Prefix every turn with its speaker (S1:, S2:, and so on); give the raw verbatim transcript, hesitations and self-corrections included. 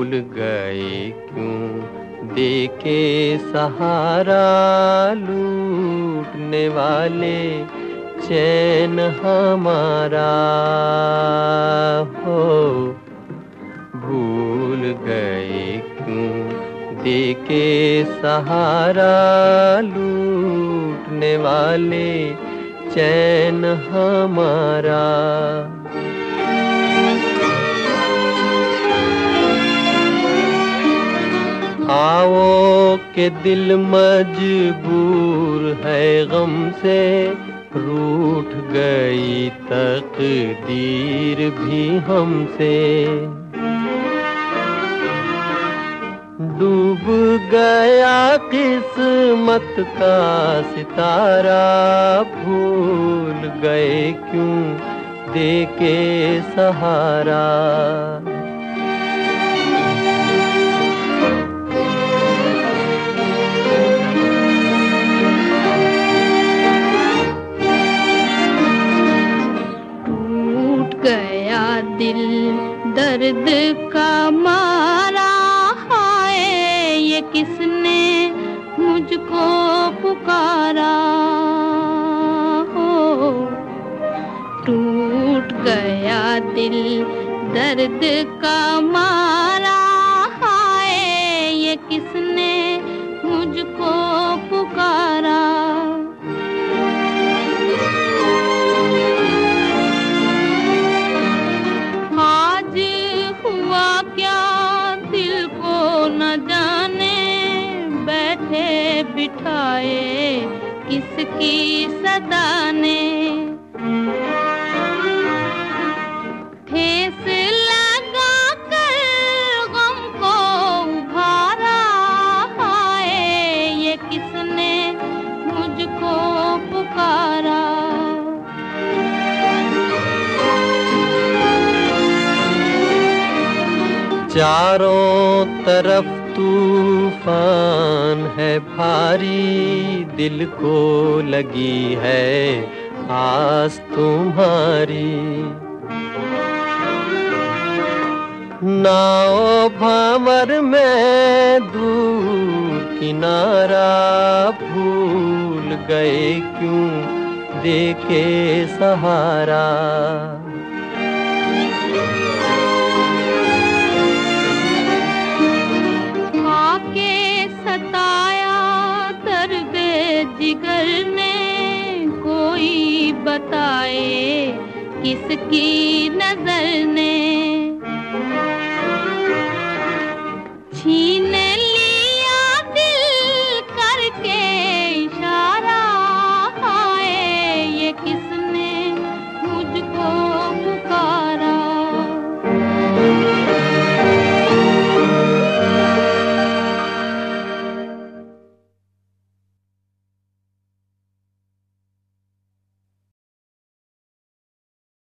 S1: भूल गए क्यों देके सहारा लूटने वाले चैन हमारा हो। भूल गए क्यों देके सहारा लूटने वाले चैन हमारा। आओ के दिल मजबूर है गम से, रूठ गई तकदीर भी हमसे। डूब गया किस्मत का सितारा, भूल गए क्यों देके सहारा।
S2: गया दिल दर्द का मारा, हाय ये किसने मुझको पुकारा हो। टूट गया दिल दर्द का मारा, हाय ये किसने मुझको पुकारा। बिठाए किसकी सदा ने, ठेस लगा कर गम को उभारा, हाय ये किसने मुझको पुकारा।
S1: चारों तरफ तूफान है भारी, दिल को लगी है आस तुम्हारी। नाव भंवर में दूर किनारा, भूल गए क्यों देके सहारा।
S2: जिगर ने कोई बताए किसकी नजर ने, छीन